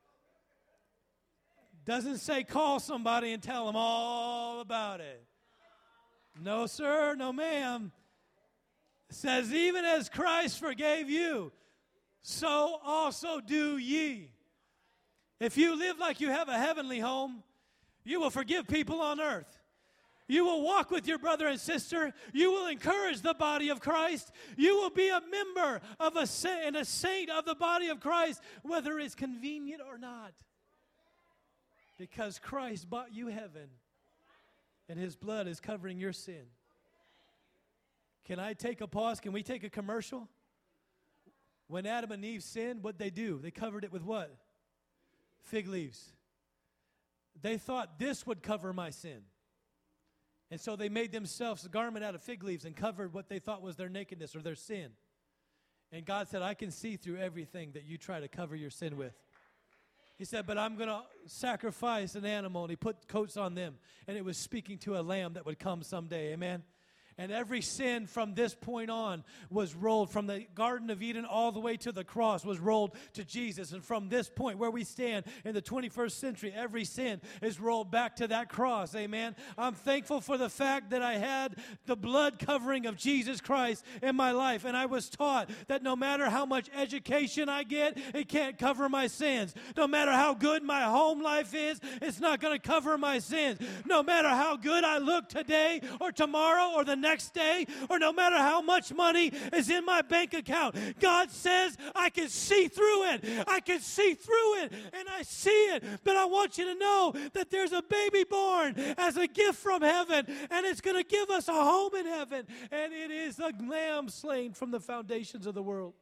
Doesn't say call somebody and tell them all about it. No, sir, no, ma'am. It says, even as Christ forgave you, so also do ye. If you live like you have a heavenly home, you will forgive people on earth. You will walk with your brother and sister. You will encourage the body of Christ. You will be a member of a saint of the body of Christ, whether it's convenient or not. Because Christ bought you heaven, and his blood is covering your sin. Can I take a pause? Can we take a commercial? When Adam and Eve sinned, what'd they do? They covered it with what? Fig leaves. They thought this would cover my sin. And so they made themselves a garment out of fig leaves and covered what they thought was their nakedness or their sin. And God said, I can see through everything that you try to cover your sin with. He said, but I'm going to sacrifice an animal. And he put coats on them. And it was speaking to a lamb that would come someday. Amen. And every sin from this point on was rolled from the Garden of Eden all the way to the cross, was rolled to Jesus. And from this point where we stand in the 21st century, every sin is rolled back to that cross. Amen. I'm thankful for the fact that I had the blood covering of Jesus Christ in my life. And I was taught that no matter how much education I get, it can't cover my sins. No matter how good my home life is, it's not going to cover my sins. No matter how good I look today or tomorrow or the next day, or no matter how much money is in my bank account, God says I can see through it. I can see through it, and I see it. But I want you to know that there's a baby born as a gift from heaven, and it's going to give us a home in heaven, and it is a lamb slain from the foundations of the world.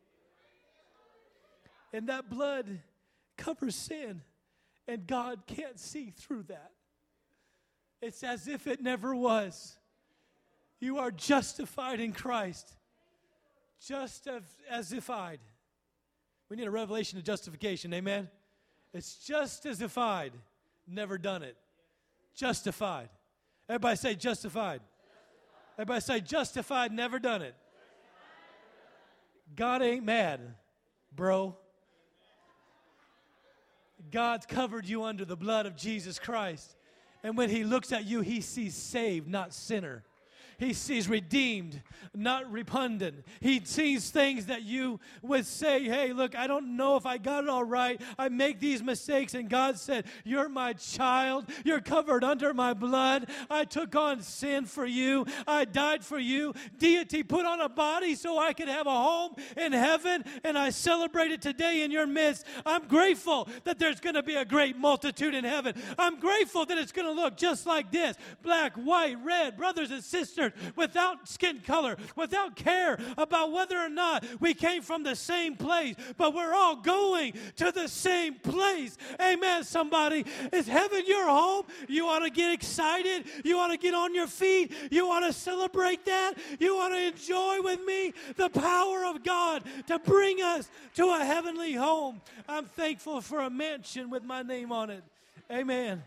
And that blood covers sin, and God can't see through that. It's as if it never was. You are justified in Christ, just as if I'd. We need a revelation of justification, amen? It's just as if I'd never done it. Justified. Everybody say justified. Everybody say justified, never done it. God ain't mad, bro. God's covered you under the blood of Jesus Christ. And when he looks at you, he sees saved, not sinner. He sees redeemed, not repugnant. He sees things that you would say, hey, look, I don't know if I got it all right. I make these mistakes. And God said, you're my child. You're covered under my blood. I took on sin for you. I died for you. Deity put on a body so I could have a home in heaven. And I celebrate it today in your midst. I'm grateful that there's going to be a great multitude in heaven. I'm grateful that it's going to look just like this. Black, white, red, brothers and sisters, without skin color, without care about whether or not we came from the same place, but we're all going to the same place. Amen, somebody. Is heaven your home? You want to get excited? You want to get on your feet? You want to celebrate that? You want to enjoy with me the power of God to bring us to a heavenly home? I'm thankful for a mansion with my name on it. Amen.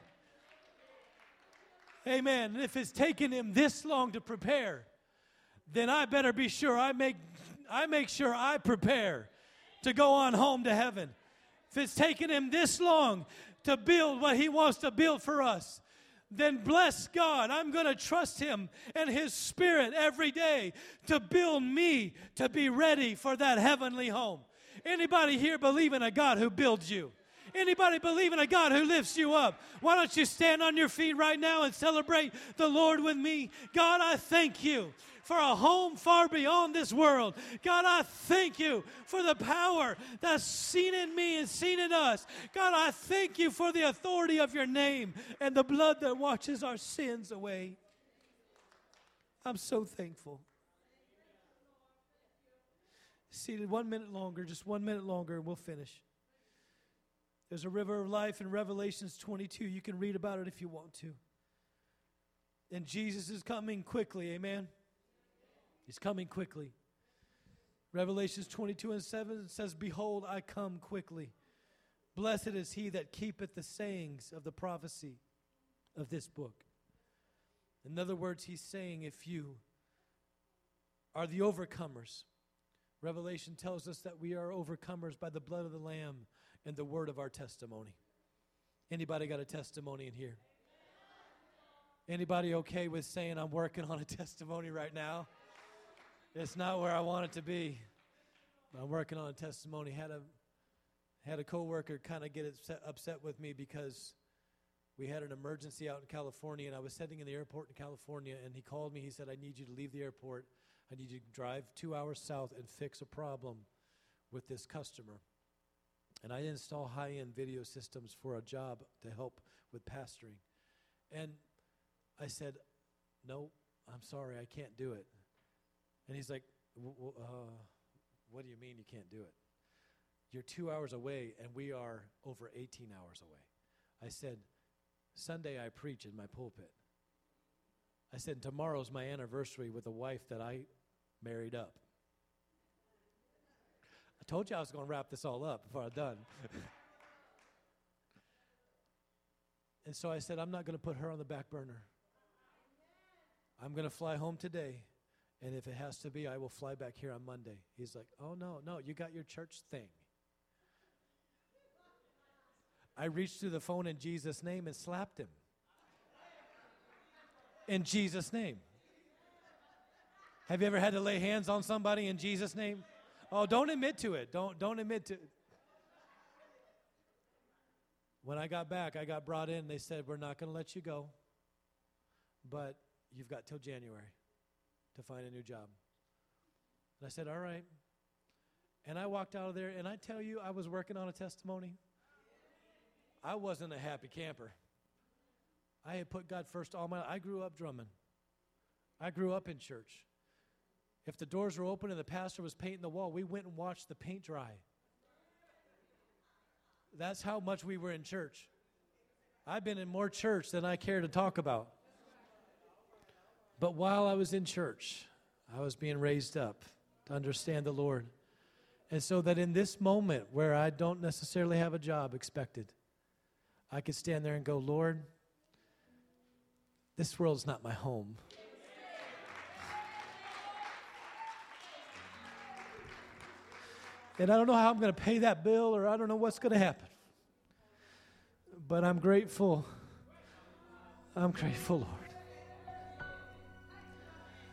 Amen. And if it's taken him this long to prepare, then I better be sure I make sure I prepare to go on home to heaven. If it's taken him this long to build what he wants to build for us, then bless God. I'm going to trust him and his Spirit every day to build me to be ready for that heavenly home. Anybody here believe in a God who builds you? Anybody believe in a God who lifts you up? Why don't you stand on your feet right now and celebrate the Lord with me? God, I thank you for a home far beyond this world. God, I thank you for the power that's seen in me and seen in us. God, I thank you for the authority of your name and the blood that washes our sins away. I'm so thankful. Seated 1 minute longer, just 1 minute longer, and we'll finish. There's a river of life in Revelations 22. You can read about it if you want to. And Jesus is coming quickly, amen? He's coming quickly. Revelations 22:7 says, behold, I come quickly. Blessed is he that keepeth the sayings of the prophecy of this book. In other words, he's saying if you are the overcomers, Revelation tells us that we are overcomers by the blood of the Lamb and the word of our testimony. Anybody got a testimony in here? Anybody okay with saying I'm working on a testimony right now? It's not where I want it to be. I'm working on a testimony. Had a coworker kind of get upset with me because we had an emergency out in California, and I was sitting in the airport in California, and he called me. He said, I need you to leave the airport. I need you to drive 2 hours south and fix a problem with this customer. And I install high-end video systems for a job to help with pastoring. And I said, no, I'm sorry, I can't do it. And he's like, what do you mean you can't do it? You're 2 hours away, and we are over 18 hours away. I said, Sunday I preach in my pulpit. I said, tomorrow's my anniversary with a wife that I married up. I told you I was going to wrap this all up before I'm done. And so I said, I'm not going to put her on the back burner. I'm going to fly home today, and if it has to be, I will fly back here on Monday. He's like, oh, no, you got your church thing. I reached through the phone in Jesus' name and slapped him. In Jesus' name. Have you ever had to lay hands on somebody in Jesus' name? Oh, don't admit to it. Don't admit to it. When I got back, I got brought in. They said, we're not going to let you go, but you've got till January to find a new job. And I said, all right. And I walked out of there, and I tell you, I was working on a testimony. I wasn't a happy camper. I had put God first all my life. I grew up drumming. I grew up in church. If the doors were open and the pastor was painting the wall, we went and watched the paint dry. That's how much we were in church. I've been in more church than I care to talk about. But while I was in church, I was being raised up to understand the Lord. And so that in this moment where I don't necessarily have a job expected, I could stand there and go, Lord, this world's not my home. And I don't know how I'm going to pay that bill, or I don't know what's going to happen. But I'm grateful. I'm grateful, Lord.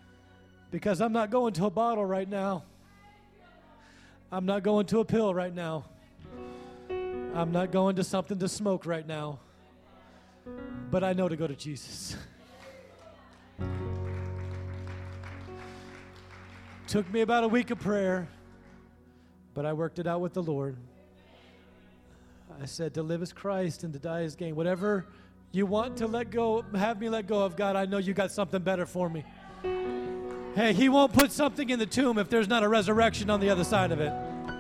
Because I'm not going to a bottle right now. I'm not going to a pill right now. I'm not going to something to smoke right now. But I know to go to Jesus. Took me about a week of prayer, but I worked it out with the Lord. I said, to live is Christ and to die is gain. Whatever you want to let go, have me let go of, God, I know you got something better for me. Hey, he won't put something in the tomb if there's not a resurrection on the other side of it.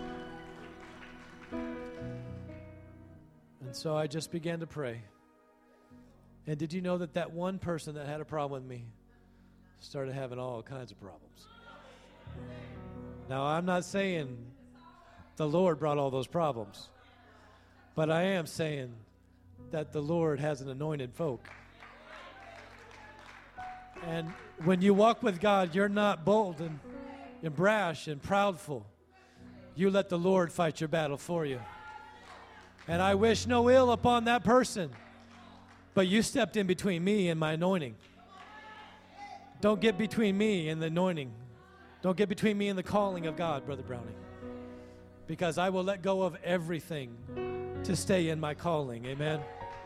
And so I just began to pray. And did you know that that one person that had a problem with me started having all kinds of problems? Now, I'm not saying the Lord brought all those problems, but I am saying that the Lord has an anointed folk. And when you walk with God, you're not bold and brash and proudful. You let the Lord fight your battle for you. And I wish no ill upon that person, but you stepped in between me and my anointing. Don't get between me and the anointing. Don't get between me and the calling of God, Brother Browning. Because I will let go of everything to stay in my calling. Amen.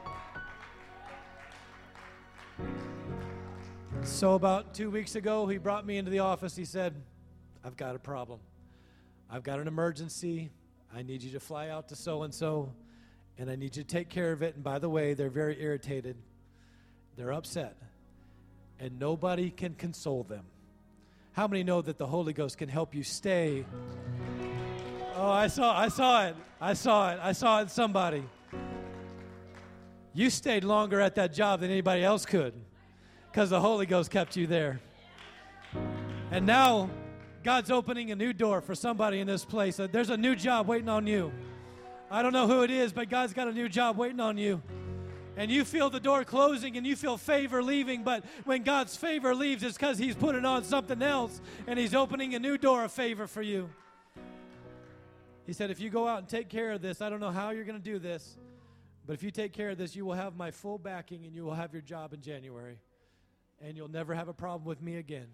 So about 2 weeks ago, he brought me into the office. He said, I've got a problem. I've got an emergency. I need you to fly out to so-and-so, and I need you to take care of it. And by the way, they're very irritated. They're upset. And nobody can console them. How many know that the Holy Ghost can help you stay? Oh, I saw it. I saw it in somebody. You stayed longer at that job than anybody else could because the Holy Ghost kept you there. And now God's opening a new door for somebody in this place. There's a new job waiting on you. I don't know who it is, but God's got a new job waiting on you. And you feel the door closing and you feel favor leaving, but when God's favor leaves, it's because he's putting on something else and he's opening a new door of favor for you. He said, if you go out and take care of this, I don't know how you're going to do this, but if you take care of this, you will have my full backing and you will have your job in January. And you'll never have a problem with me again.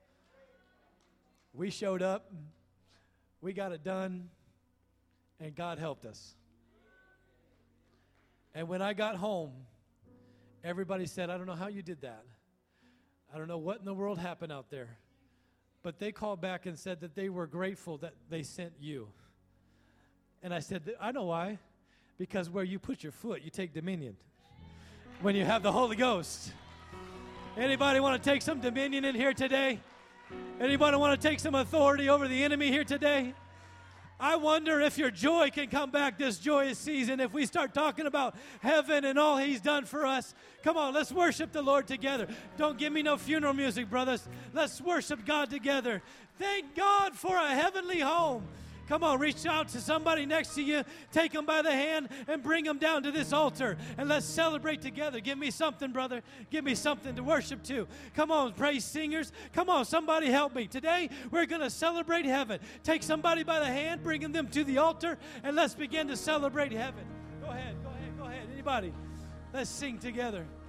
We showed up, we got it done, and God helped us. And when I got home, everybody said, I don't know how you did that. I don't know what in the world happened out there. But they called back and said that they were grateful that they sent you. And I said, I know why. Because where you put your foot, you take dominion. When you have the Holy Ghost. Anybody want to take some dominion in here today? Anybody want to take some authority over the enemy here today? I wonder if your joy can come back this joyous season if we start talking about heaven and all he's done for us. Come on, let's worship the Lord together. Don't give me no funeral music, brothers. Let's worship God together. Thank God for a heavenly home. Come on, reach out to somebody next to you, take them by the hand, and bring them down to this altar, and let's celebrate together. Give me something, brother. Give me something to worship to. Come on, praise singers. Come on, somebody help me. Today, we're going to celebrate heaven. Take somebody by the hand, bring them to the altar, and let's begin to celebrate heaven. Go ahead. Anybody? Let's sing together.